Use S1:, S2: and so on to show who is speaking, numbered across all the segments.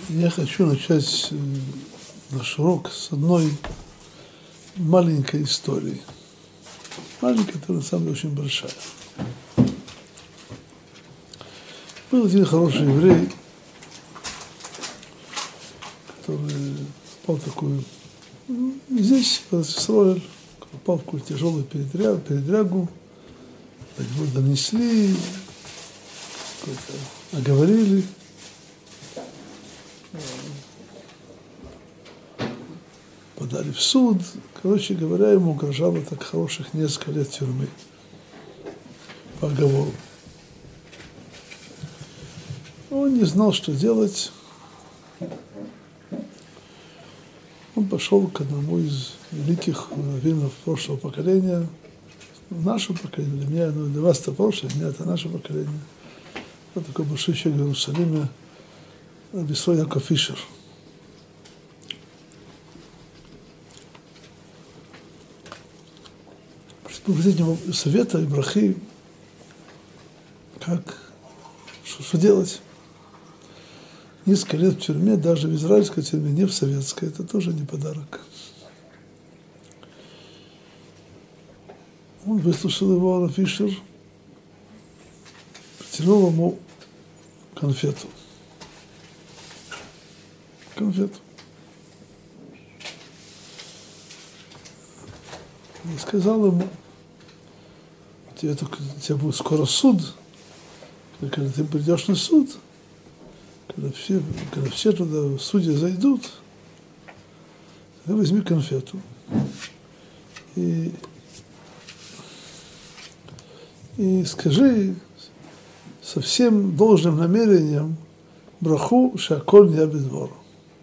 S1: Я хочу начать наш урок с одной маленькой истории. Маленькая, которая на самом деле очень большая. Был один хороший еврей, который попал в такую, здесь, в Израиль, попал в какую-то тяжелую передрягу, его донесли, оговорили. Подали в суд. Короче говоря, ему угрожало так хороших несколько лет тюрьмы по оговору. Он не знал, что делать. Он пошел к одному из великих раввинов прошлого поколения. Наше поколение, для меня, для вас это прошлое, для меня это наше поколение. Вот такой большой человек в Иерусалиме, Раби Исроэль Яаков Фишер. Попросить него совета и брахи, что делать. Несколько лет в тюрьме, даже в израильской тюрьме, не в советской, это тоже не подарок. Он выслушал его, Рав Фишер, протянул ему конфету. И сказал ему: у тебя будет скоро суд, когда ты придешь на суд, когда все туда судьи зайдут, ты возьми конфету и скажи со всем должным намерением браху шеаколь ния бедворо.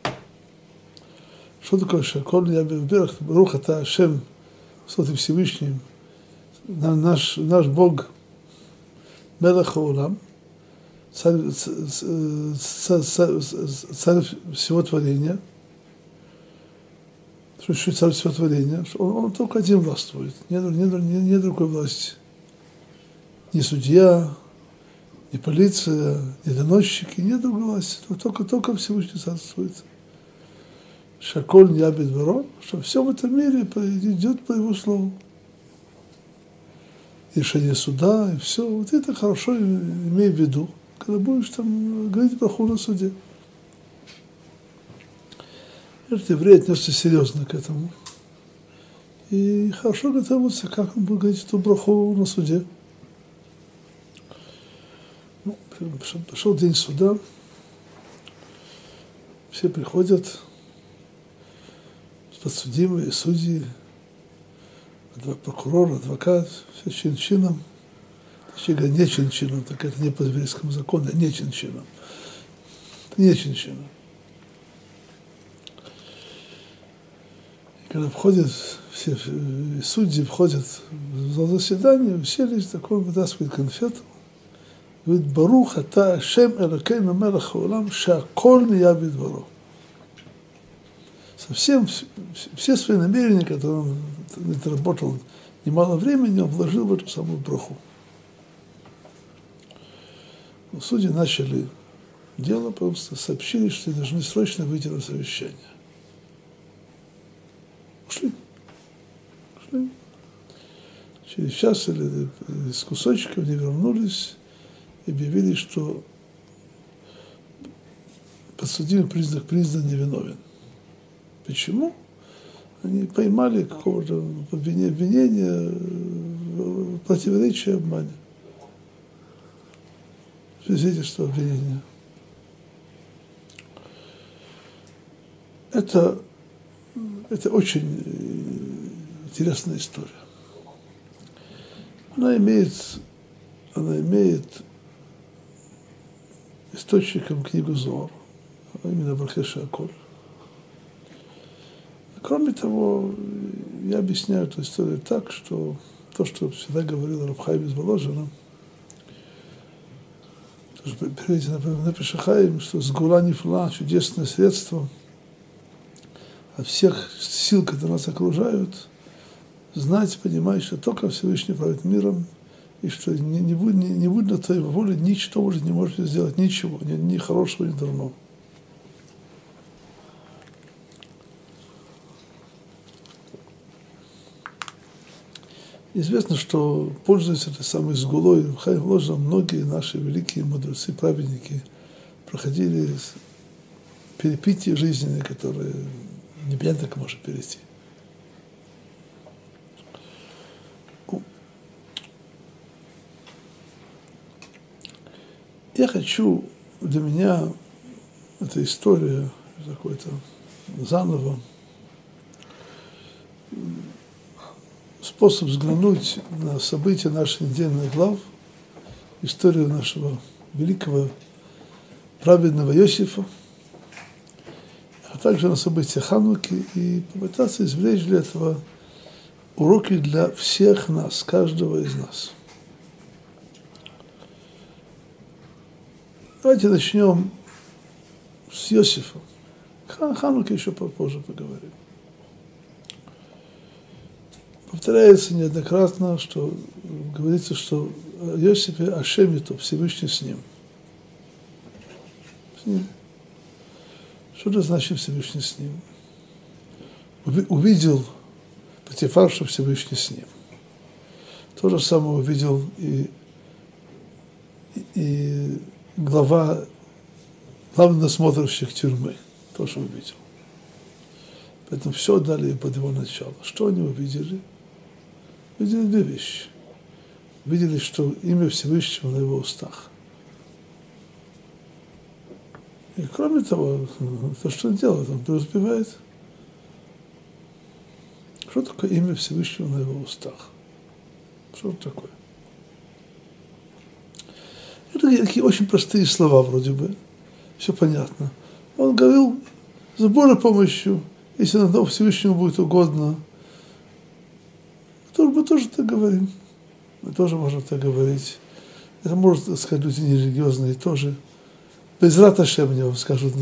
S1: Что такое шеаколь ния бедворо? Барух ата Ашем, что ты Всевышний, наш Бог, Мелех хаолам, царь всего творения. Что еще царь всего творения? Он только один властвует, нет другой власти. Ни судья, ни полиция, ни доносчики, нет другой власти. Только Всевышний царствует. Шеаколь ния бедворо, что все в этом мире идет по его слову. Решение суда и все. Вот это хорошо имей в виду, когда будешь там говорить браху на суде. Этот еврей отнесся серьезно к этому. И хорошо готовился, как он будет говорить эту браху на суде. Пришел день суда, все приходят, подсудимые, судьи, прокурор, адвокат, все чин-чином. Точнее говоря, не чин-чином, так это не по еврейскому закону, а не чин-чином. Не чин-чином. И когда входят, все судьи входят в зал заседания, уселись, такой вытаскивает конфету, говорит: Барух ата Ашем Элокейну мелех хаолам шеаколь ния бедворо. Совсем все свои намерения, которые он отработал немало времени, он вложил в эту самую браху. Но судьи начали дело, просто сообщили, что должны срочно выйти на совещание. Ушли. Через час или из кусочков они вернулись и объявили, что подсудимый признан невиновен. Почему? Они поймали какого-то обвинения, противоречия, обмане. Свидетельство обвинения. Это очень интересная история. Она имеет источником книгу Зоар, а именно брахе шеаколь. Кроме того, я объясняю эту историю так, что то, что всегда говорил Рав Хаим из Воложина, переведено на Нефеш хаим, что сгула нифла, чудесное средство от всех сил, которые нас окружают, знать, понимать, что только Всевышний правит миром, и что не будет на твоей воле, ничто уже не можете сделать, ничего, ни хорошего, ни дурного. Известно, что, пользуясь этой самой сгулой, в Хаим Воложа многие наши великие мудрецы, праведники проходили перепития жизненные, которые непонятно как можно перейти. Я хочу, для меня эта история какой-то заново способ взглянуть на события наших недельных глав, историю нашего великого праведного Иосифа, а также на события Хануки, и попытаться извлечь для этого уроки для всех нас, каждого из нас. Давайте начнем с Иосифа. Хануки еще попозже поговорим. Повторяется неоднократно, что говорится, что о Иосифе Ашемиту, Всевышний с ним. С ним. Что это значит Всевышний с ним? Увидел Потифар, что Всевышний с ним. То же самое увидел и главный насмотрщик тюрьмы. Тоже увидел. Поэтому все дали под его начало. Что они увидели? Увидели две вещи. Видели, что имя Всевышнего на его устах. И кроме того, то, что он делает, он преуспевает. Что такое имя Всевышнего на его устах? Что это такое? Это такие очень простые слова вроде бы. Все понятно. Он говорил с Божьей помощью, если иногда Всевышнему будет угодно. Мы тоже так говорим. Мы тоже можем так говорить. Это может, так сказать, люди нерелигиозные тоже. Безрат Ашем, мне вам скажут.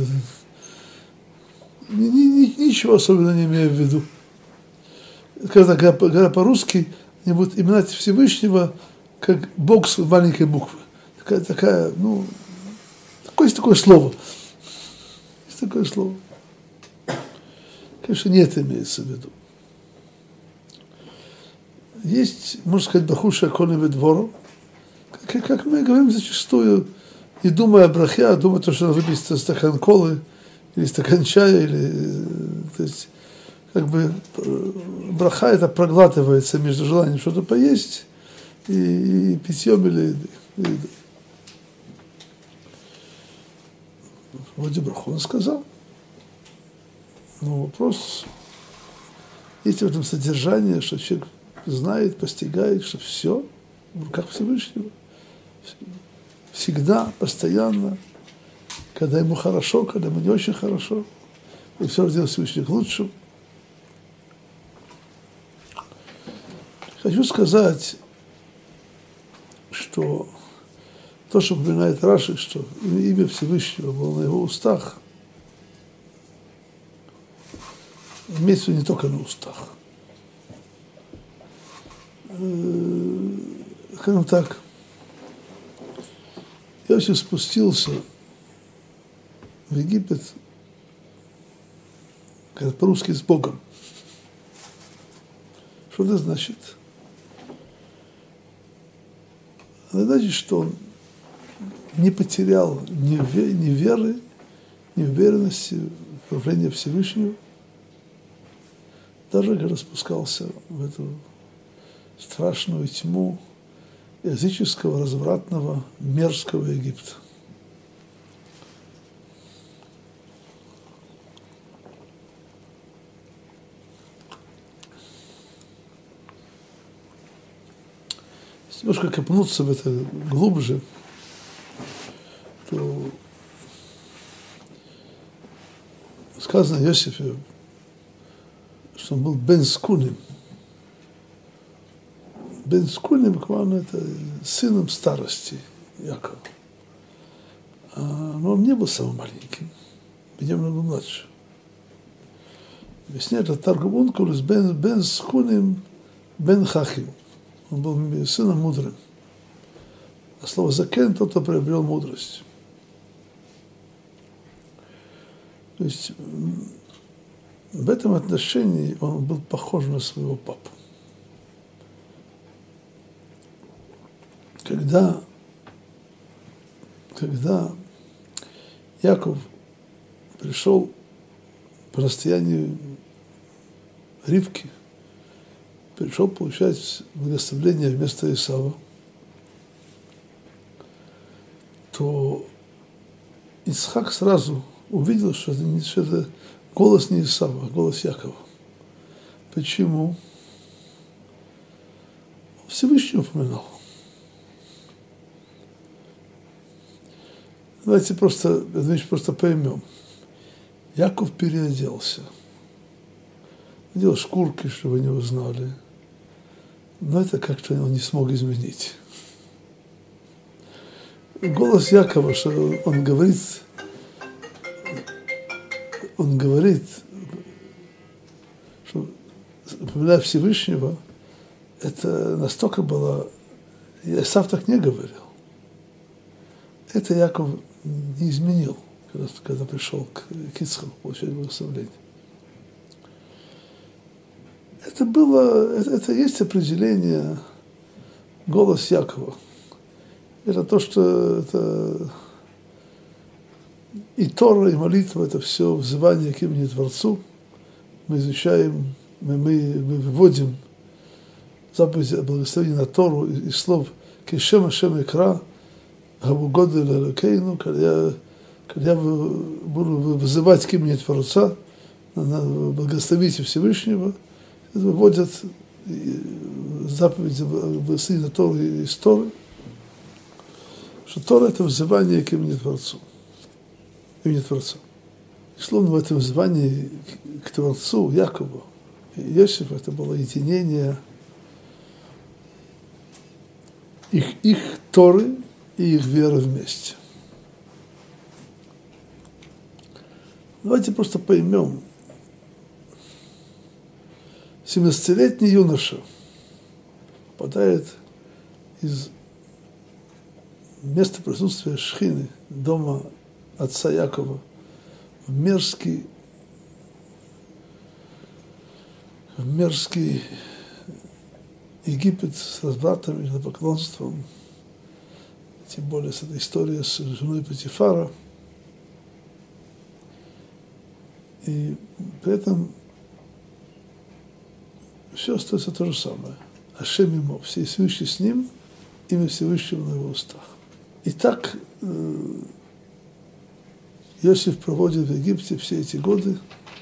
S1: Ничего особенного не имею в виду. Когда говоря по-русски, они будут именовать Всевышнего как Бог с маленькой буквы. Такое слово. Есть такое слово. Конечно, не это имеется в виду. Есть, можно сказать, Бахуша Коне Двору, как мы говорим зачастую, и думая о брахе, а думая, что надо выпить стакан колы, или стакан чая, или, то есть, как бы, браха это проглатывается между желанием что-то поесть и питьем или едой. Вроде браху он сказал. Но вопрос, есть в этом содержание, что человек знает, постигает, что все в руках Всевышнего. Всегда, постоянно, когда ему хорошо, когда ему не очень хорошо, и все делает Всевышний к лучшему. Хочу сказать, что то, что упоминает Раши, что имя Всевышнего было на его устах, имеется не только на устах. Скажем так, Иосиф спустился в Египет, говорят по-русски, с Богом. Что это значит? Это значит, что он не потерял ни веры, ни уверенности в правлении Всевышнего, даже когда спускался в эту страшную тьму языческого, развратного, мерзкого Египта. Если немножко копнуться в это глубже, то сказано о Иосифе, что он был бен скуним. Бен скуним, буквально, это сыном старости Якова. Но он не был самым маленьким. Беньямин был младше. Объясняет это Таргум Онкулус бен скуним бен хахим. Он был сыном мудрым. А слово закен, тот, кто приобрел мудрость. То есть в этом отношении он был похож на своего папу. когда Яков пришел по расстоянию Ривки, пришел получать благословение вместо Исава, то Ицхак сразу увидел, что это голос не Исава, а голос Якова. Почему? Всевышний упоминал. Давайте просто поймем. Яков переоделся. Надел шкурки, чтобы не узнали. Но это как-то он не смог изменить. Голос Якова, что он говорит, что, упоминая Всевышнего, это настолько было... Исав так не говорил. Это Яков не изменил, когда пришел к Ицхаку получать благословение. Это есть определение голос Якова. Это то, что это и Тора, и молитва, это все взывание к имени Творцу. Мы изучаем, мы выводим заповеди о благословении на Тору из слов «Кешем Ашем Икра», «Габугоды Лелокейну», когда я буду вызывать к имени Творца, благословите Всевышнего, это выводят заповеди благословения на Тору из Торы, что Тора – это взывание к имени Творцу. Имени Творца. И словно в этом взывании к Творцу, Якову и Иосифу, это было единение их Торы и их веры вместе. Давайте просто поймем. 17-летний юноша попадает из места присутствия Шхины, дома отца Якова, в мерзкий Египет с развратом и идолопоклонством, тем более с этой историей с женой Потифара. И при этом все остается то же самое. Ашем ему, Всевышний с ним, имя Всевышнего на его устах. И так Иосиф проводит в Египте все эти годы.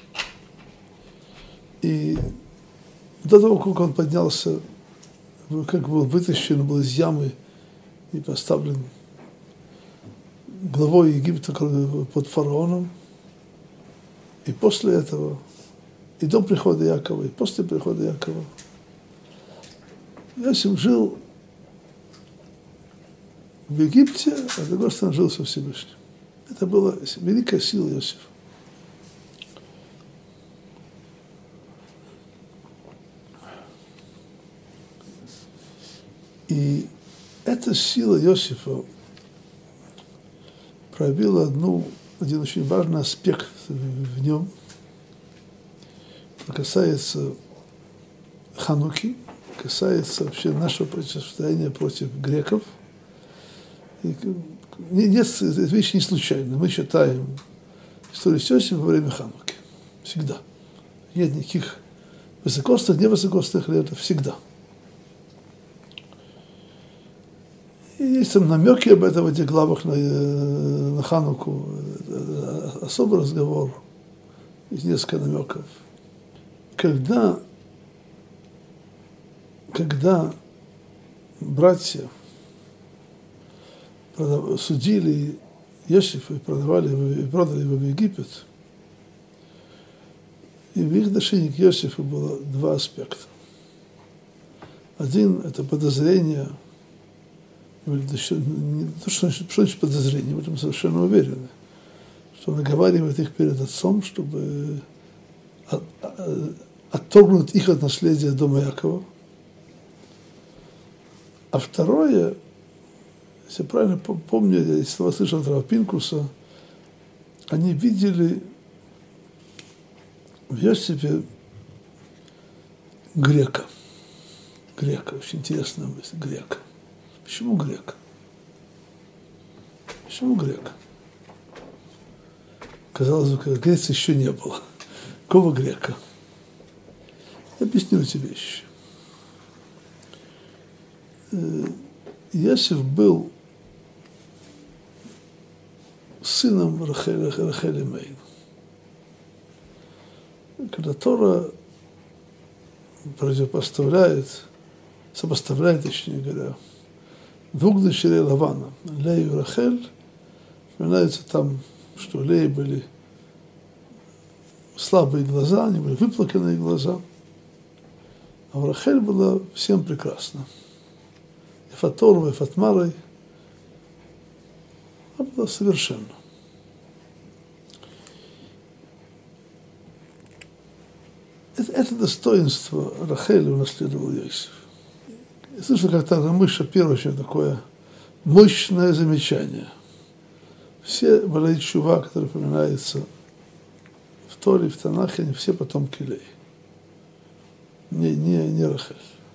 S1: И до того, как он поднялся, как был вытащен был из ямы и поставлен главой Египта под фараоном, и после этого, и до прихода Якова, и после прихода Якова, Иосиф жил в Египте, а с другой стороны жил со Всевышним. Это была великая сила Иосифа. И эта сила Иосифа проявила один очень важный аспект в нем, касается Хануки, касается вообще нашего противостояния против греков. И нет, эта вещь не случайна. Мы читаем историю с Иосифом во время Хануки. Всегда. Нет никаких высокосных, невысокосных лет, всегда. И есть там намеки об этом в этих главах на Хануку. Особый разговор. Есть несколько намеков. Когда братья судили Иосифа и продали его в Египет, и в их отношении к Иосифу было два аспекта. Один – это подозрение, не то, что значит подозрение, в этом совершенно уверены, что он наговаривает их перед отцом, чтобы отторгнуть их от наследия дома Якова. А второе, если я правильно помню, я слова слышал от Рава Пинкуса, они видели в Иосифе грека. Очень интересная мысль, грека. Почему грек? Почему грек? Казалось бы, Греции еще не было. Какого грека? Я объясню эти вещи. Иосиф был сыном Рахели Мейн. Когда Тора сопоставляет, точнее говоря, двух дочерей Лавана, Лею и Рахель, вспоминается там, что у Леи были слабые глаза, они были выплаканные глаза, а у Рахель было всем прекрасно. И Фаторой, и Фатмарой, она была совершенно. Это достоинство Рахеля унаследовал Иосиф. Я слышал как-то Рамыш Шапир очень такое мощное замечание. Все Балей Тшува, которые упоминаются в Торе, в Танахе, они все потомки Леи. Не Рахель.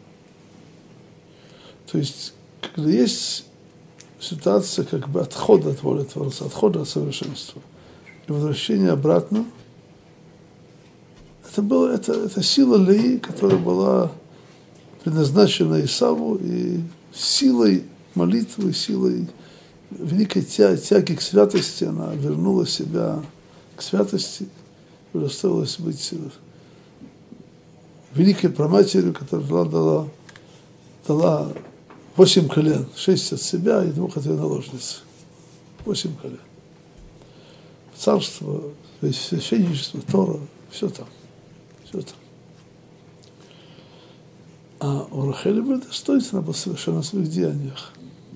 S1: То есть, когда есть ситуация как бы отхода от воли Творца, отхода от совершенства и возвращения обратно, это сила Леи, которая была предназначена Исаву, и силой молитвы, силой великой тяги к святости она вернула себя к святости и удостоилась быть великой праматерью, которая дала 8 колен, 6 от себя и 2 от ее наложницы. 8 колен. Царство, священничество, Тора, все там. Все там. А у Рахели было достоинство, она была совершенно в своих деяниях.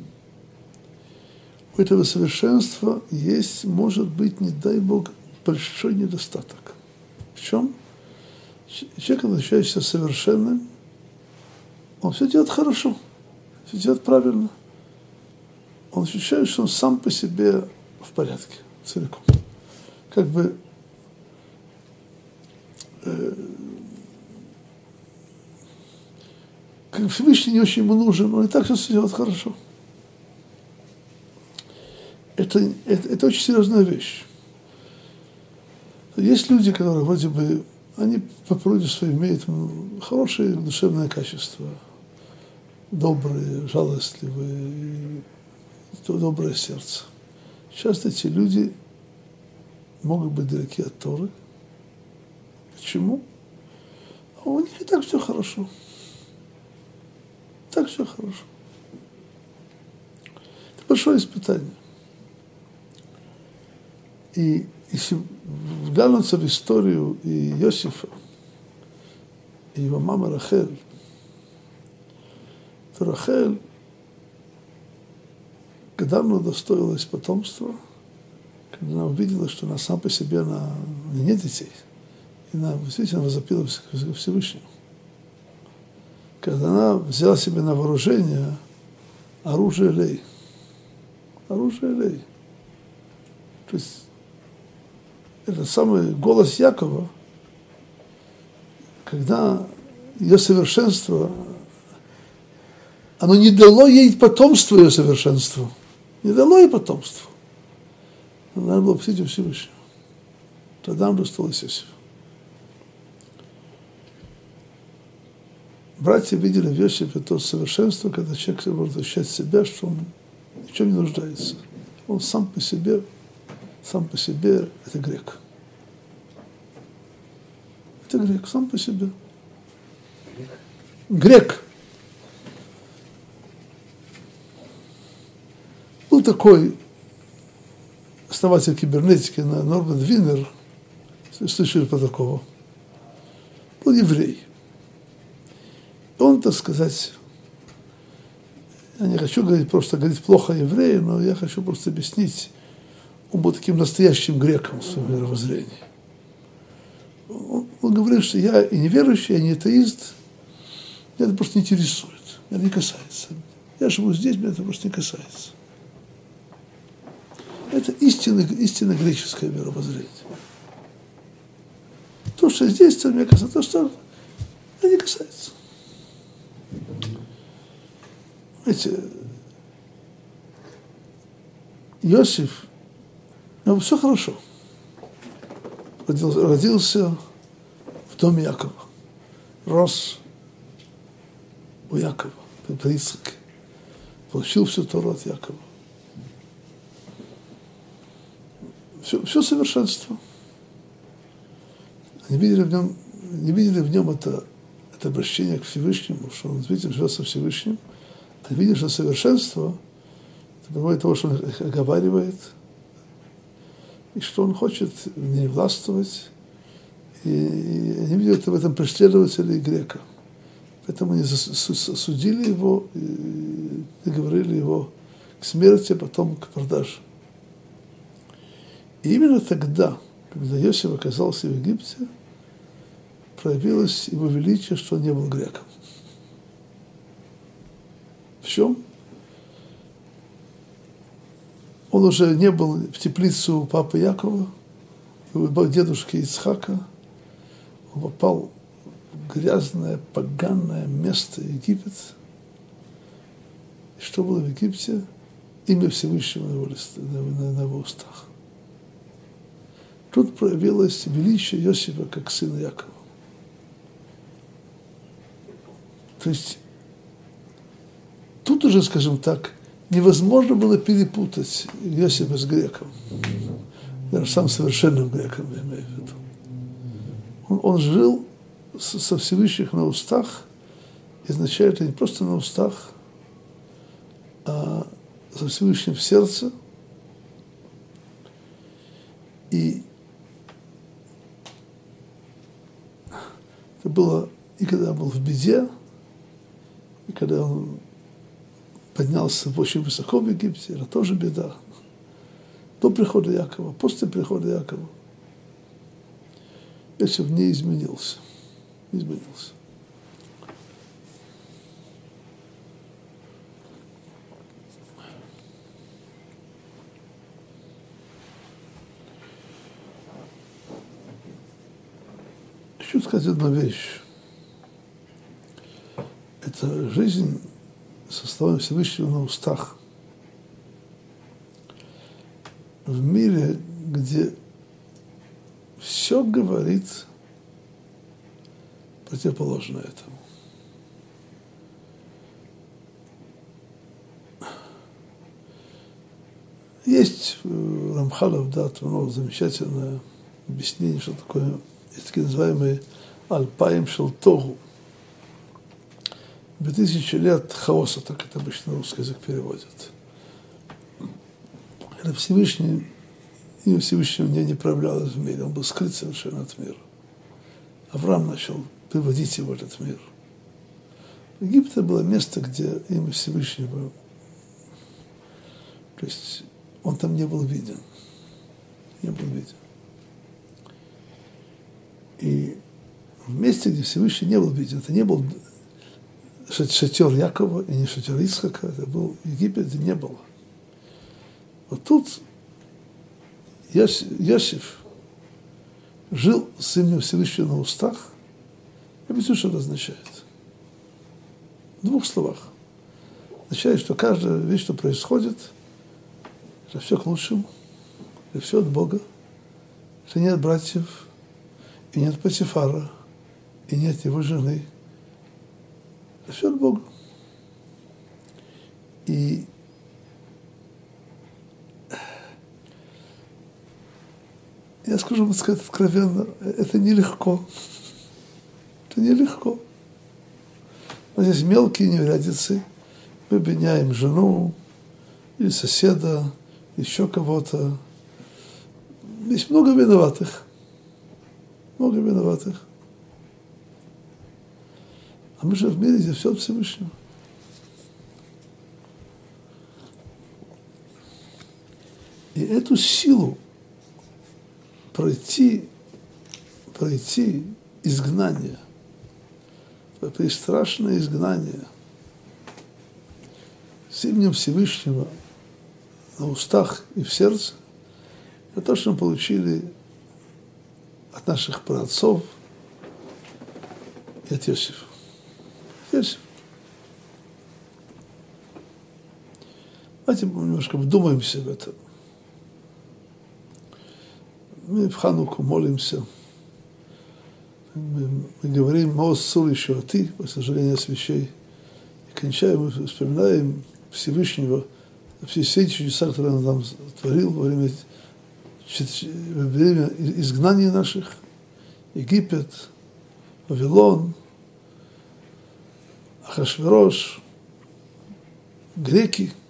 S1: У этого совершенства есть, может быть, не дай Бог, большой недостаток. В чем? Человек, когда ощущает себя совершенным, он все делает хорошо, все делает правильно. Он ощущает, что он сам по себе в порядке, целиком. Как бы как Всевышний не очень ему нужен, он и так все делает хорошо. Это очень серьезная вещь. Есть люди, которые вроде бы, они по природе своей имеют хорошие душевные качества, добрые, жалостливые, доброе сердце. Часто эти люди могут быть далеки от Торы. Почему? А у них и так все хорошо. Так все хорошо. Это большое испытание. И если вглянуться в историю и Иосифа, и его мамы Рахель, то Рахель, когда она удостоилась потомства, когда она увидела, что она сама по себе, она нет детей, и она действительно возопила к Всевышнему. Когда она взяла себе на вооружение оружие Лей. Оружие Лей. То есть это самый голос Якова, когда ее совершенство, оно не дало ей потомство ее совершенству. Не дало ей потомство. Надо было просить у Всевышнего. Тогда он досталось Иосифу. Братья видели в Иосифе то совершенство, когда человек может ощущать себя, что он ни в чем не нуждается. Он сам по себе это грек. Это грек, сам по себе. Грек. Был такой основатель кибернетики Норберт Винер, слышали про такого. Был еврей. Он, так сказать, я не хочу говорить плохо о евреи, но я хочу просто объяснить, он был таким настоящим греком в своем мировоззрении. Он говорит, что я и неверующий, я не атеист, меня это просто не интересует, меня не касается. Я живу здесь, меня это просто не касается. Это истинно греческое мировоззрение. То, что здесь, это меня касается, то, что меня не касается. Знаете, Иосиф, ну, все хорошо. Родился в доме Якова. Рос у Якова, при Ицхаке. Получил всю Тору от Якова. Все совершенство. Не видели в нем это обращение к Всевышнему, что он, видите, живет со Всевышним. Они видят, что совершенство это бывает того, что он их оговаривает, и что он хочет не властвовать. И они видят в этом преследователя грека. Поэтому они судили его и приговорили его к смерти, а потом к продаже. И именно тогда, когда Иосиф оказался в Египте, проявилось его величие, что он не был греком. В чем? Он уже не был в теплице у папы Якова, у дедушки Ицхака. Он попал в грязное, поганое место Египет. И что было в Египте? Имя Всевышнего на его устах. Тут проявилось величие Иосифа как сына Якова. То есть тут уже, скажем так, невозможно было перепутать Иосифа с греком. Даже сам совершенным греком, я имею в виду. Он жил со Всевышних на устах, и означает это не просто на устах, а со Всевышним в сердце. И это было и когда он был в беде, и когда он поднялся очень высоко в Египте, это тоже беда. До прихода Якова, после прихода Якова. Иосиф не изменился. Не изменился. Хочу сказать одну вещь. Это жизнь со словами Всевышнего на устах. В мире, где все говорит противоположное этому. Есть Рамхалов дат, замечательное объяснение, что такое, есть такие называемые альпаим шел тогу. 2000 лет хаоса, так это обычно русский язык переводит. Это Всевышний, имя Всевышнего не правлялось в мире, он был скрыт совершенно от мира. Авраам начал приводить его в этот мир. Египет было место, где имя Всевышнего, то есть он там не был виден. Не был виден. И в месте, где Всевышний не был виден, это не был шатер Якова и не шатер Ицхака, это был Египет, где не было. Вот тут Иосиф жил с именем Всевышнего на устах. Я объясню, что это означает. В двух словах. Означает, что каждая вещь, что происходит, это все к лучшему, это все от Бога. Это не от братьев, и не от Патифара, и не от его жены. Это все от Бога. И я скажу вам сказать откровенно, это нелегко. Это нелегко. Но здесь мелкие неурядицы. Мы обвиняем жену, или соседа, еще кого-то. Есть много виноватых. Много виноватых. А мы же в мире, где все от Всевышнего. И эту силу пройти изгнание, это страшное изгнание с именем Всевышнего на устах и в сердце, это то, что мы получили от наших праотцов и от Иосифа. Иосиф. Давайте мы немножко вдумаемся в это. мы в Хануку молимся. Мы говорим «Маос Сур еще а ты», после сожжения свечей. И кончаем, мы вспоминаем Всевышнего, все чудеса, которые Он нам творил во время изгнания наших. Египет, Вавилон, Ахашверош, греки.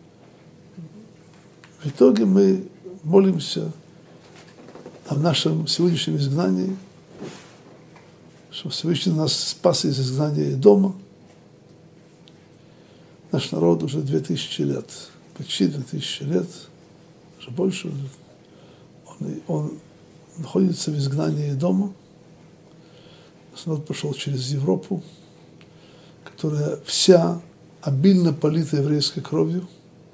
S1: В итоге мы молимся о нашем сегодняшнем изгнании, что Всевышний нас спас из изгнания дома. Наш народ уже 2000 лет, почти 2000 лет, уже больше, он находится в изгнании дома. Наш народ пошел через Европу, которая вся обильно полита еврейской кровью.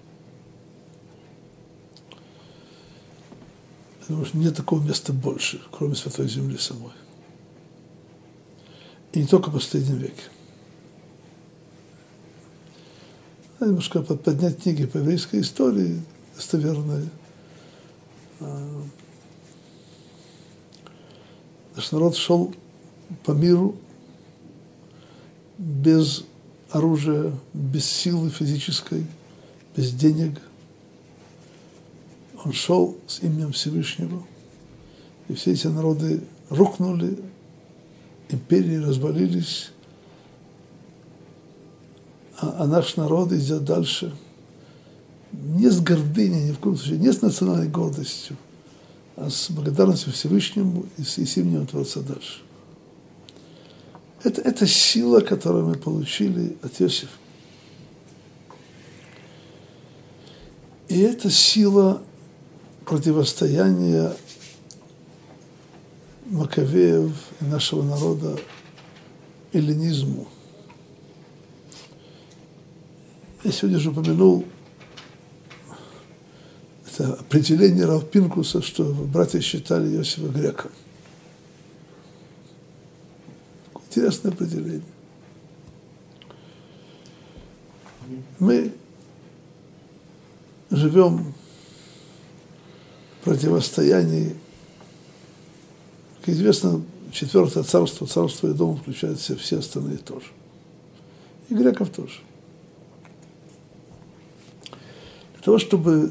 S1: Я думаю, что нет такого места больше, кроме Святой Земли самой. И не только в последнем веке. Надо немножко поднять книги по еврейской истории, достоверные. Наш народ шел по миру без оружия, без силы физической, без денег. Он шел с именем Всевышнего, и все эти народы рухнули, империи развалились, а наш народ идет дальше не с гордыней, ни в коем случае, не с национальной гордостью, а с благодарностью Всевышнему и с именем Творца дальше. Это сила, которую мы получили от Иосифа. И это сила противостояния Маковеев и нашего народа эллинизму. Я сегодня же упомянул это определение Рав Пинкуса, что братья считали Иосифа греком. Интересное определение. Мы живем в противостоянии, как известно, четвертое царство, царство Эдома включает в себя все остальные тоже. И греков тоже. Для того, чтобы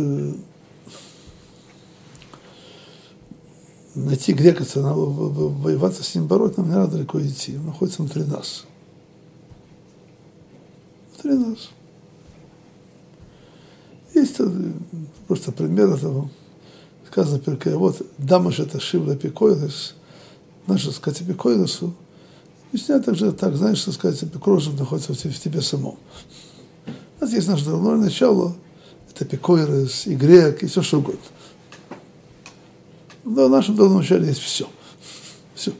S1: найти грека, воеваться с ним, бороться, нам не надо далеко идти. Он находится внутри нас. Внутри нас. Есть просто пример этого. Сказано, вот, дамаш это шивла эпикоидес, наша, сказать, эпикоидесу, объясняет также так, знаешь, что сказать, эпикоидес находится в тебе самом. У нас есть наше дурное начало, это эпикоидес, и грек, и все что угодно. Но в нашем дурном начале есть все. Все.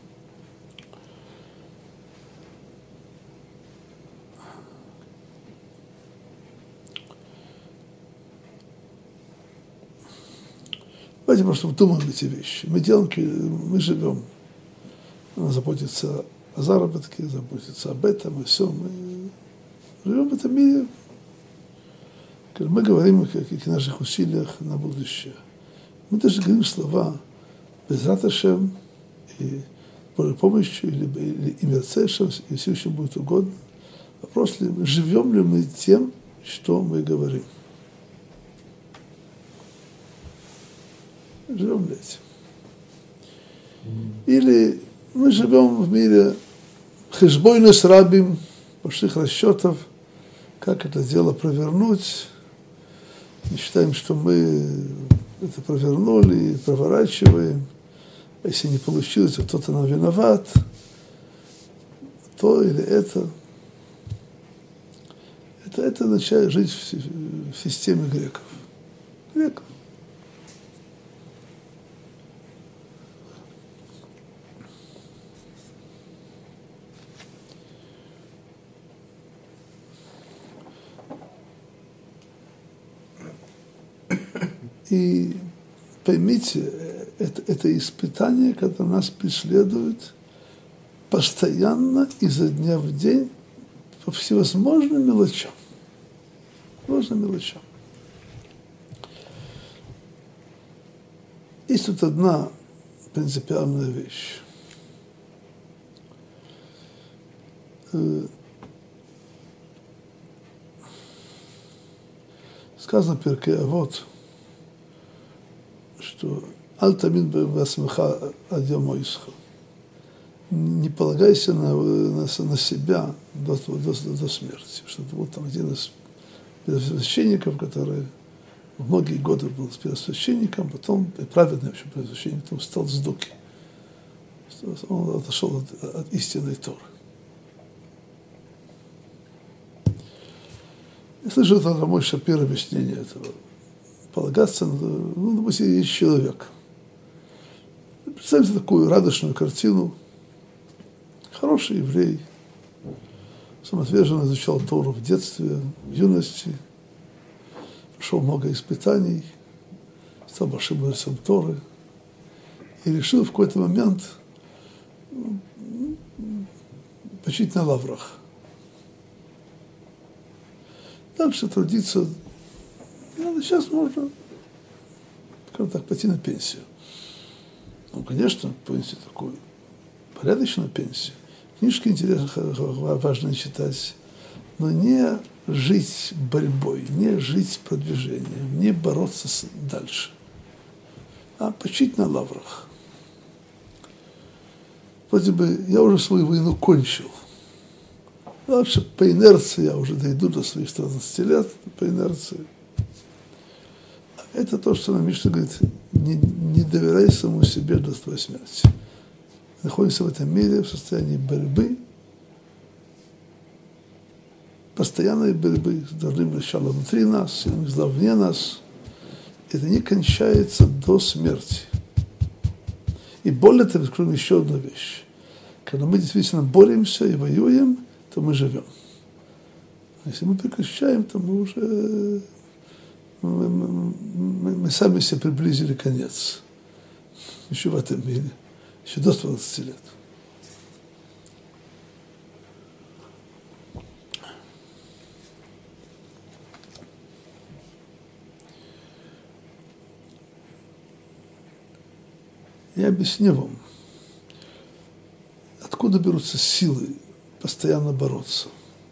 S1: Давайте просто вдумаем эти вещи. Мы живем, она заботится о заработке, заботится об этом, и все. Мы живем в этом мире. Мы говорим о каких наших усилиях на будущее. Мы даже говорим слова «Безрат Ашем» и «Божьей помощью» или «Имерце Ашем», и все еще будет угодно. Вопрос, живем ли мы тем, что мы говорим. Живем ли этим? Или мы живем в мире хешбойна с рабим, больших расчетов, как это дело провернуть. Мы считаем, что мы это провернули, проворачиваем. Если не получилось, то кто-то нам виноват. То или это. Это начинает жить в системе греков. Греков. И поймите, это испытание, которое нас преследует постоянно, изо дня в день, по всевозможным мелочам. Всевозможным мелочам. Есть тут одна принципиальная вещь. Сказано в Перкей Авот, что «Аль-тамид б'асмеха ад йом исха». Не полагайся на себя до смерти. Что вот там один из первосвященников, который многие годы был первосвященником, потом праведный вообще первосвященник, потом стал сдуки. Он отошел от истинной Торы. Я слышал от Рамой Шапира объяснение этого. Полагаться, допустим, есть человек. Представьте такую радостную картину. Хороший еврей, самоотверженно изучал Тору в детстве, в юности, прошел много испытаний, стал большим мудрецом Торы и решил в какой-то момент почить на лаврах. Дальше трудиться, сейчас можно, скажем так, пойти на пенсию. Ну, конечно, пенсию такую, порядочную пенсию. Книжки интересно, важно читать, но не жить борьбой, не жить продвижением, не бороться дальше, а почить на лаврах. Вроде бы я уже свою войну кончил. Дальше по инерции я уже дойду до своих 13 лет, по инерции. Это то, что нам Мишна говорит, не доверяй самому себе до твоей смерти. Находимся в этом мире в состоянии борьбы, постоянной борьбы с дурным началом внутри нас, сильным зла вне нас. Это не кончается до смерти. И более того, скажем еще одну вещь. Когда мы действительно боремся и воюем, то мы живем. А если мы прекращаем, то мы уже мы сами себе приблизили конец. Еще в этом мире. Еще до 20 лет. Я объясню вам, откуда берутся силы постоянно бороться.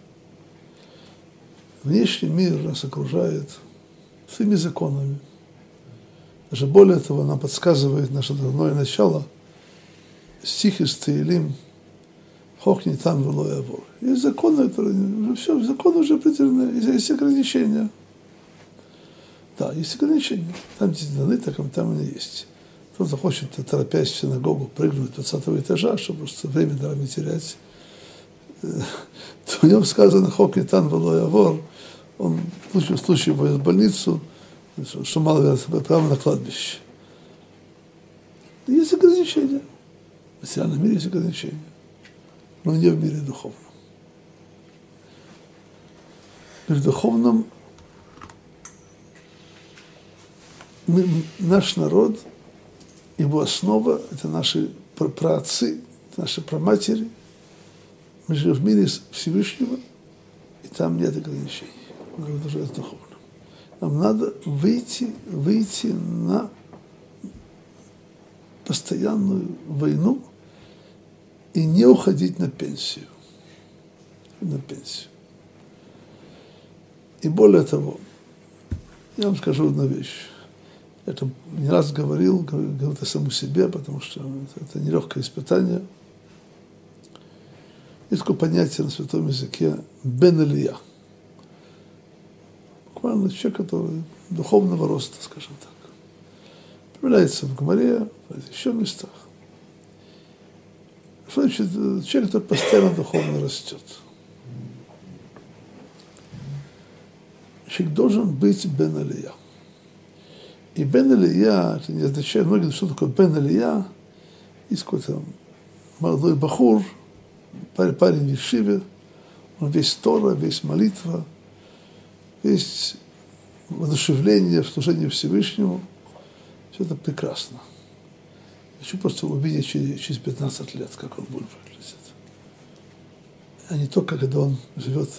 S1: Внешний мир нас окружает своими законами. Даже более того, нам подсказывает наше дурное начало, стих из Теилим, «Хохни там вело явор». Есть законы, которые все, законы уже определены, есть ограничения. Да, есть ограничения. Там, где даны, там они есть. Кто-то хочет, торопясь в синагогу, прыгнуть 20 этажа, чтобы просто время даром не терять, то в нем сказано «Хохни там вело явор». Он в случае в больницу, что мало вероятно, прямо на кладбище. Есть ограничения. В материальном мире есть ограничения, но не в мире духовном. В мире духовном наш народ, его основа – это наши праотцы, это наши праматери. Мы живем в мире Всевышнего, и там нет ограничений. Народ уже духовно. Нам надо выйти на постоянную войну и не уходить на пенсию. И более того, я вам скажу одну вещь. Я это не раз говорил это самому себе, потому что это нелегкое испытание. Есть такое понятие на святом языке «бен Элия». Буквально человек, который духовного роста, скажем так. Появляется в Гмаре, в еще местах. Что значит человек, который постоянно духовно растет? Человек должен быть бен Элия. И бен Элия, это не означает, многие, что такое бен Элия. Есть какой-то молодой бахур, парень в Ешиве, он весь Тора, весь молитва, весь воодушевление в служении Всевышнему. Все это прекрасно. Хочу просто увидеть через 15 лет, как он будет выглядеть. А не только, когда он живет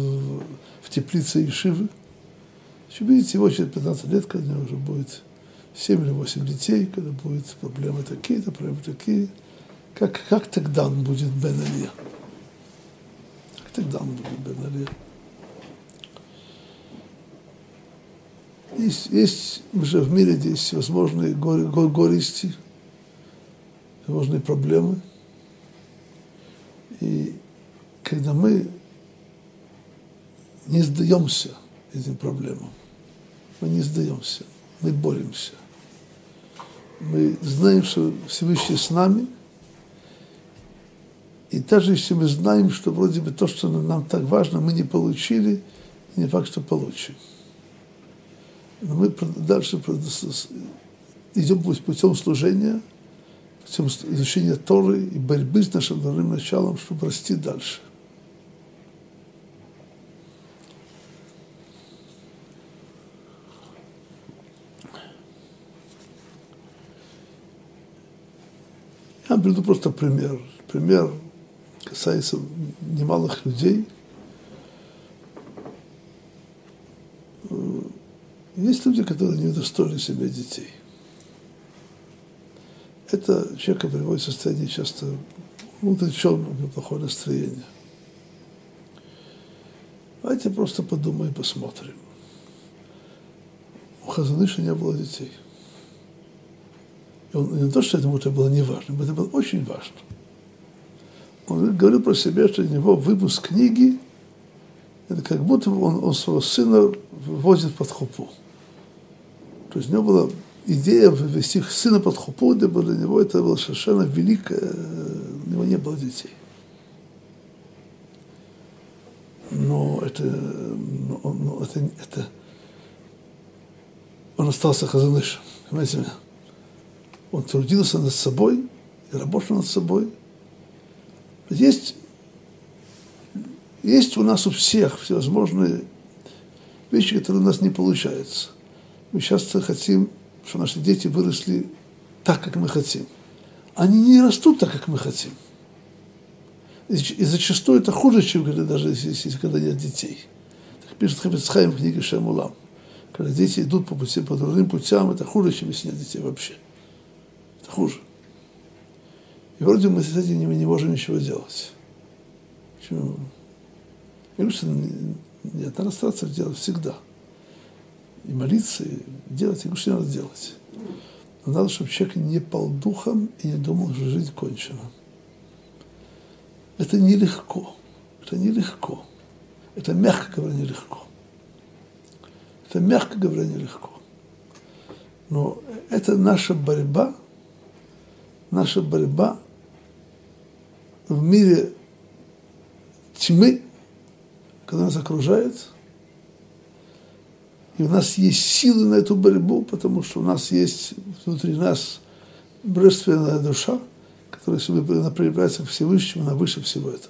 S1: в теплице Ешивы. Хочу увидеть его через 15 лет, когда у него уже будет 7 или 8 детей, когда будут проблемы такие-то, проблемы такие. Как тогда он будет бен Алия? Как тогда он будет бен Алия? Есть уже в мире есть всевозможные горести, всевозможные проблемы. И когда мы не сдаемся этим проблемам, мы не сдаемся, мы боремся. Мы знаем, что Всевышний с нами, и даже если мы знаем, что вроде бы то, что нам так важно, мы не получили, не факт, что получим. Но мы дальше идем путем служения, путем изучения Торы и борьбы с нашим дурным началом, чтобы расти дальше. Я вам приведу просто пример. Пример касается немалых людей. Есть люди, которые не удостоили себе детей. Это человека приводит в состояние часто удрученного, плохое настроение. Давайте просто подумаем и посмотрим. У Хазон Иша не было детей. И он не то, что это было не важно, это было очень важно. Он говорил про себя, что у него выпуск книги, это как будто он своего сына вводит под хупу. То есть у него была идея ввести сына под хупу, для него это было совершенно великое, у него не было детей. Но он остался Хазон Ишем, понимаете меня? Он трудился над собой и работал над собой. Есть у нас у всех всевозможные вещи, которые у нас не получаются. Мы часто хотим, чтобы наши дети выросли так, как мы хотим. Они не растут так, как мы хотим. И зачастую это хуже, чем даже если когда нет детей. Так пишет Хафец Хаим в книге Шем Улам. Когда дети идут по другим путям, это хуже, чем если нет детей вообще. Это хуже. И вроде мы с этим не можем ничего делать. Почему? Я говорю, что нет, надо стараться делать всегда. И молиться, и делать, я говорю, что надо делать. Но надо, чтобы человек не пал духом и не думал, что жизнь кончена. Это нелегко. Это нелегко. Это, мягко говоря, нелегко. Это, мягко говоря, нелегко. Но это наша борьба в мире тьмы, когда нас окружает, и у нас есть силы на эту борьбу, потому что у нас есть внутри нас божественная душа, которая, если она проявляется к Всевышнему, она выше всего этого.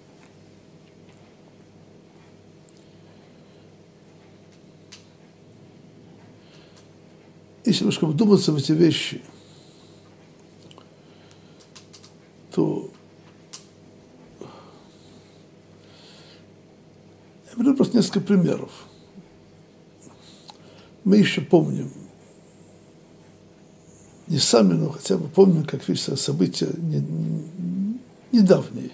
S1: Если немножко вдуматься в эти вещи, то я приведу просто несколько примеров. Мы еще помним, не сами, но хотя бы помним, как видите, события недавние,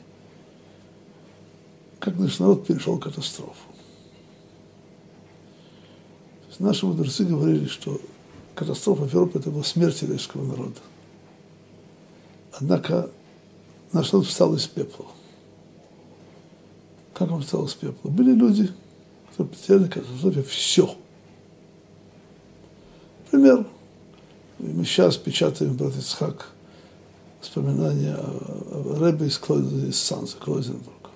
S1: как наш народ перешел катастрофу. То есть наши мудрецы говорили, что катастрофа в Европе – это была смерть еврейского народа. Однако наш народ встал из пепла. Как он встал из пепла? Были люди, которые потеряли в катастрофе все. Пример. Мы сейчас печатаем, брат Ицхак, воспоминания о Ребе из Санза, Клойзенбурга.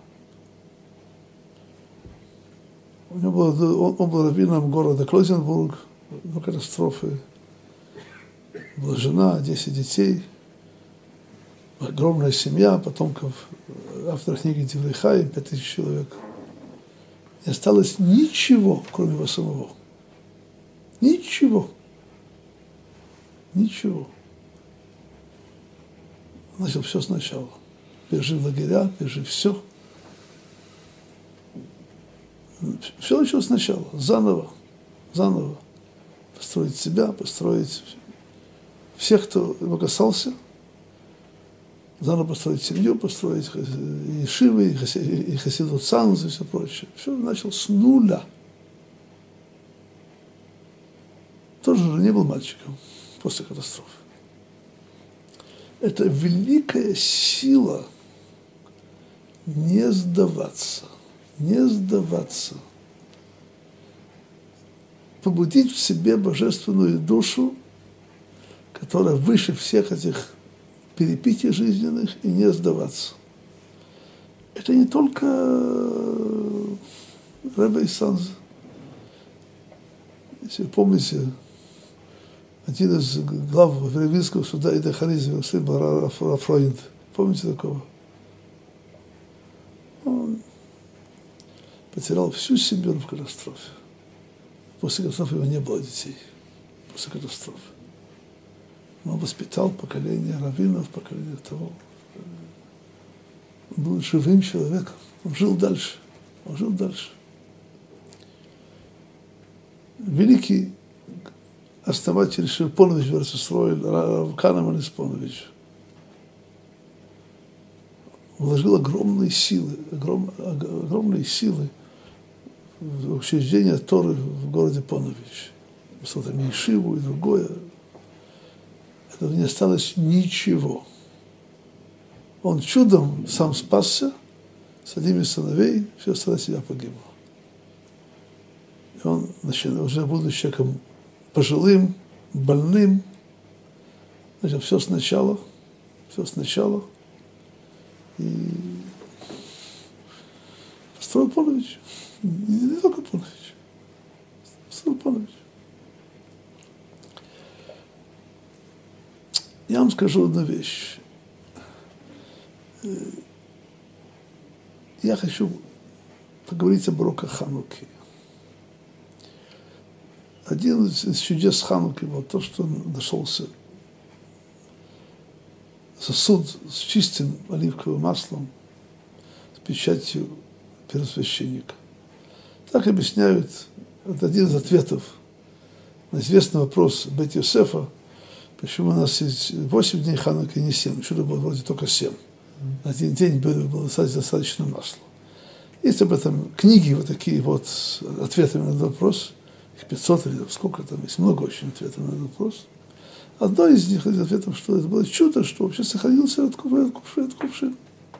S1: Он был раввином города Клойзенбург до катастрофы. Была жена, 10 детей, огромная семья потомков автора книги Деврей Хаим, 5000 человек. Не осталось ничего, кроме его самого. Ничего. Ничего. Он начал все сначала. Пережив лагеря, пережив все. Все началось сначала, заново. Построить себя, построить всех, кто его касался, заново построить семью, построить и шивы, и хасидут санус и все прочее. Все начал с нуля. Тоже же не был мальчиком после катастрофы. Это великая сила не сдаваться, не сдаваться. Побудить в себе божественную душу, которая выше всех этих перипетий жизненных, и не сдаваться. Это не только Ребе Санз. Если вы помните, один из глав Равинского суда Ида Харизма, сын был Рафроинд. Помните такого? Он потерял всю семью в катастрофе. После катастрофы у него не было детей. После катастрофы. Он воспитал поколение раввинов, поколение того. Он был живым человеком. Он жил дальше. Он жил дальше. Великий основатель Ширпонович Верцесроиль, Рав Канеман Испонович, вложил огромные силы в учреждение Торы в городе Понович. Что там Ешиву и другое. Этого не осталось ничего. Он чудом сам спасся, с одним из сыновей, все остальное себя погибло. И он, уже будучи человеком пожилым, больным, значит, все сначала, и построил Понович. Не только Понович, построил Понович. Я вам скажу одну вещь. Я хочу поговорить об уроках Хануки. Один из чудес Хануки, вот то, что нашелся сосуд с чистым оливковым маслом, с печатью первосвященника. Так объясняют, это один из ответов на известный вопрос Бет Йосефа, почему у нас есть 8 дней Хануки, не 7, чудо было вроде только 7. На один день было достаточно масла. Есть об этом книги, вот такие вот с ответами на этот вопрос, их 500 или сколько там, есть много очень ответов на этот вопрос. Одно из них, из ответов, что это было чудо, что вообще сохранился этот кувшин.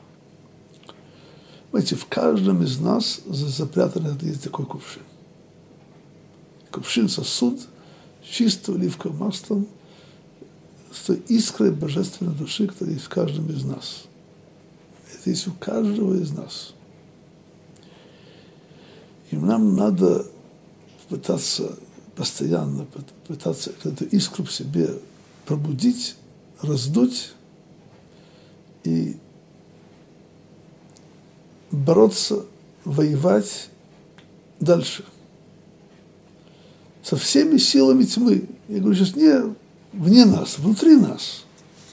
S1: Знаете, в каждом из нас запрятан есть такой кувшин. Кувшин, сосуд, чистого оливковым маслом, с той искрой божественной души, которая есть в каждом из нас. Это есть у каждого из нас. И нам надо пытаться постоянно, эту искру в себе пробудить, раздуть и бороться, воевать дальше. Со всеми силами тьмы. Я говорю сейчас не вне нас, внутри нас.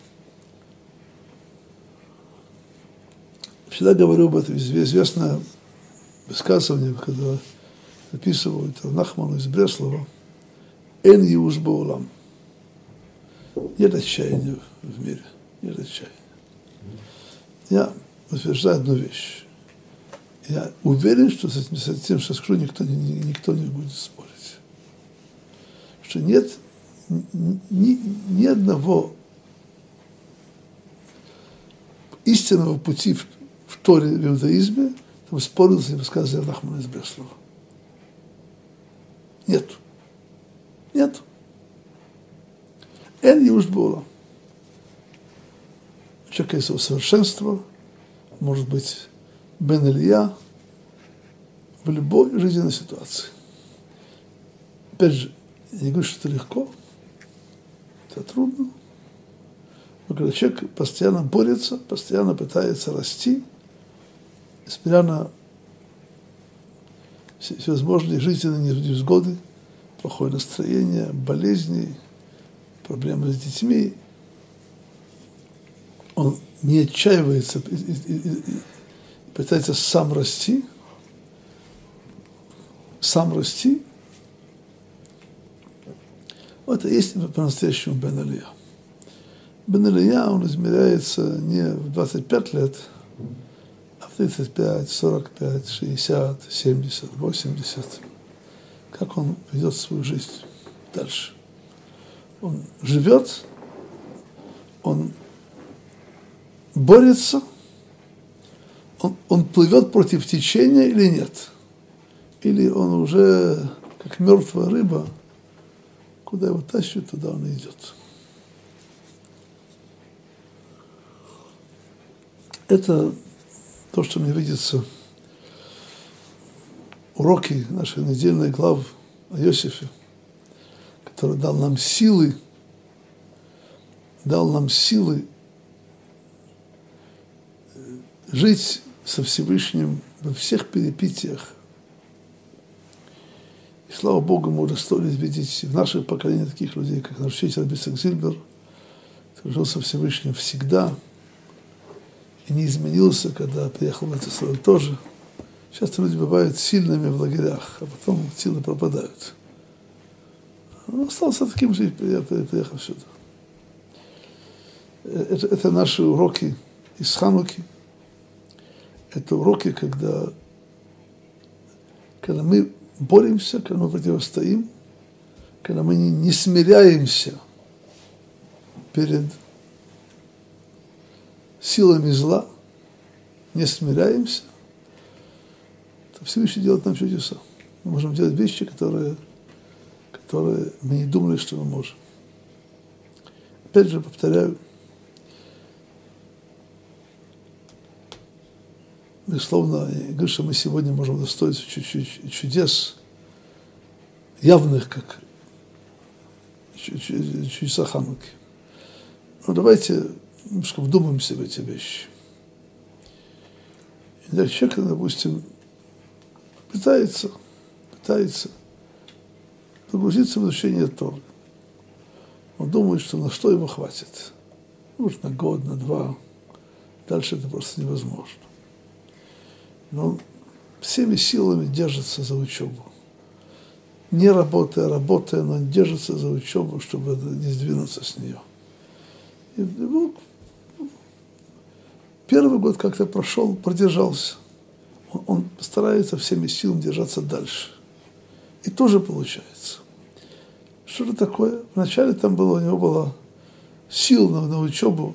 S1: Всегда говорю об этом, известное высказывание, когда записывают Нахману из Бреслова, «Эн юж баулам». Нет отчаяния в мире, нет отчаяния. Я утверждаю одну вещь. Я уверен, что с этим, что скажу, никто не будет спорить. Что нет ни одного истинного пути в Торе, в иудаизме, чтобы спорил с высказыванием Нахмана из Бреслова. Нет. Нет. Эн юж баулам. У человека есть его совершенство, может быть, Бен Илья, в любой жизненной ситуации. Опять же, я не говорю, что это легко, это трудно. Но когда человек постоянно борется, постоянно пытается расти, несмотря на всевозможные жизненные невзгоды, плохое настроение, болезни, проблемы с детьми, он не отчаивается и пытается сам расти, вот это есть по-настоящему Бен Илья. Бен Илья, он измеряется не в 25 лет, а в 35, 45, 60, 70, 80. Как он ведет свою жизнь дальше. Он живет, он борется, он плывет против течения или нет. Или он уже, как мертвая рыба, куда его тащит, туда он идет. Это то, что мне видится, уроки нашей недельной главы о Иосифе, который дал нам силы жить со Всевышним во всех перипетиях. И слава Богу, мы удостоились видеть в нашем поколении таких людей, как наш учитель Раби Ицхак Зильбер, который жил со Всевышним всегда и не изменился, когда приехал в Израиль тоже. Часто люди бывают сильными в лагерях, а потом силы пропадают. Он остался таким же, приехав сюда. Это наши уроки из Хануки. Это уроки, когда мы боремся, когда мы противостоим, когда мы не смиряемся перед силами зла, не смиряемся, то Всевышний делает нам чудеса. Мы можем делать вещи, которые мы не думали, что мы можем. Опять же, повторяю, безусловно, я говорю, что мы сегодня можем удостоиться чуть-чуть чудес, явных, как чудеса Хануки. Но давайте немножко вдумаемся в эти вещи. Иногда человек, допустим, пытается погрузиться в изучение Торы. Он думает, что на что его хватит. Может, на год, на два. Дальше это просто невозможно. Но он всеми силами держится за учебу. Не работая, но он держится за учебу, чтобы не сдвинуться с нее. И первый год как-то прошел, продержался. Он старается всеми силами держаться дальше. И тоже получается. Что же такое? Вначале там у него была сил на учебу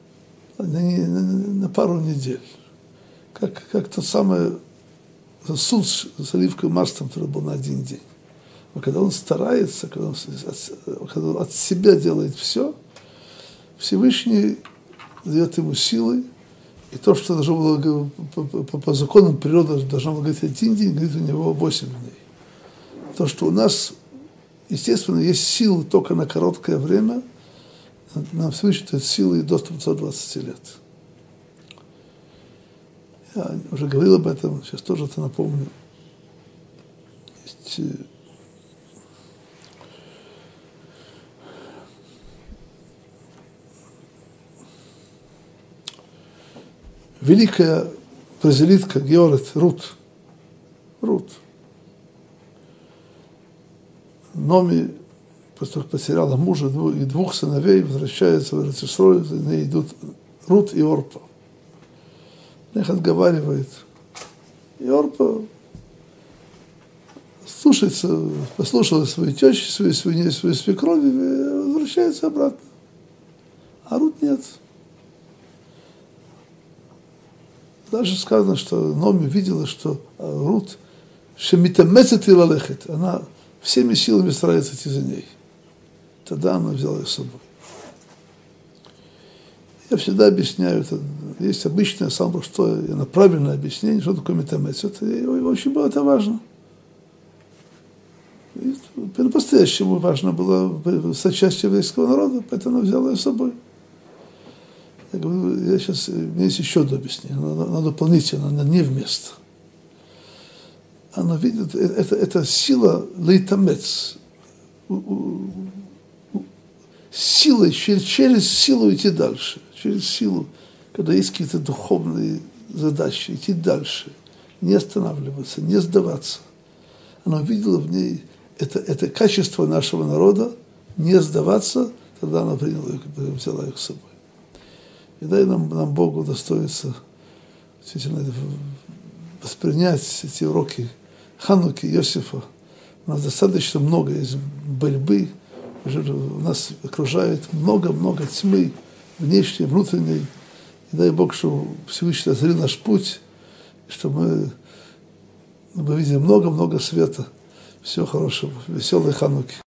S1: на пару недель. Как тот самый суд с оливковым маслом, который был на один день. Но когда он старается, когда он от себя делает все, Всевышний дает ему силы, и то, что должно было по законам природы должно было говорить один день, говорит у него 8 дней. То, что у нас, естественно, есть силы только на короткое время, нам Всевышний дает силы до 120 лет. Я уже говорил об этом, сейчас тоже это напомню. Есть великая бразилитка Георет Рут. Номи, после того, как потеряла мужа и 2 сыновей, возвращается в Эрец-Исроэль, за ней идут Рут и Орпа. Их отговаривает. И Орпа послушала свою тещу, свою свекровь и возвращается обратно. А Рут нет. Даже сказано, что Номи видела, что Рут шемитамецет и лалехет. Она всеми силами старается идти за ней. Тогда она взяла ее с собой. Я всегда объясняю, это есть обычное, самое простое, правильное объяснение, что такое метамецет. И очень было это важно. И по-настоящему важно было стать частью еврейского народа, поэтому она взяла ее с собой. Я говорю, у меня есть еще одно объяснение, она дополнительно, она не вместо. Она видит, это сила лейтамец, силой, через силу идти дальше, через силу, когда есть какие-то духовные задачи, идти дальше, не останавливаться, не сдаваться. Она увидела в ней это качество нашего народа, не сдаваться, тогда она приняла их, взяла их с собой. И дай нам Бог удостоится действительно воспринять эти уроки Хануки, Иосифа. У нас достаточно много из борьбы, уже нас окружает много-много тьмы, внешней, внутренней. И дай Бог, чтобы Всевышний озарил наш путь, и чтобы мы видели много-много света. Всего хорошего. Веселой Хануки.